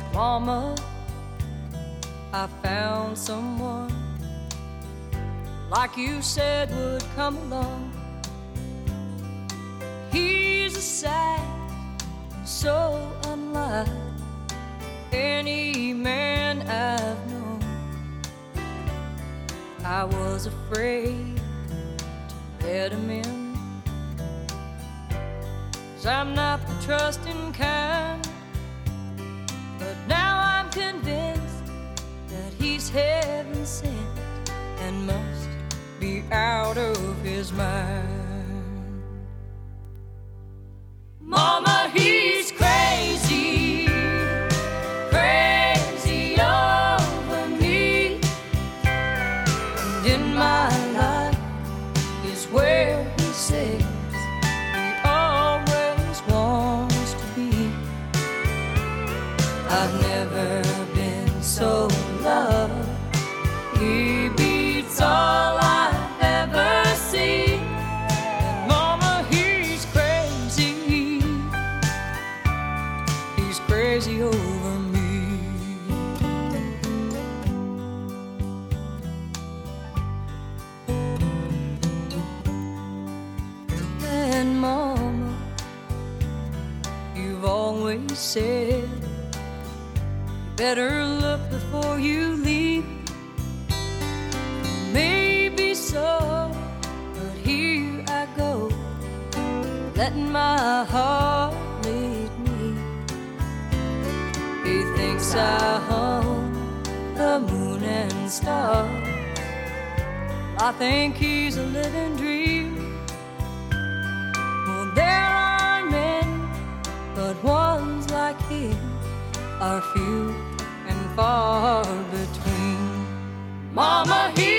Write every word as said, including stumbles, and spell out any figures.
Mama, I found someone like you said would come along. He's a sight so unlike any man I've known. I was afraid to let him in, 'cause I'm not the trusting kind. But now I'm convinced that he's heaven sent and must be out of his mind. Mama, he's crazy, crazy over me. And in my life is where he says he always wants to be. I've never been so loved. He beats all I've ever seen. And Mama, he's crazy. He's crazy over me. And Mama, you've always said better look before you leave. Maybe so, but here I go, letting my heart lead me. He thinks I hung the moon and stars. I think he's a living dream. Well, there are many, but ones like him are few and far between. Mama, he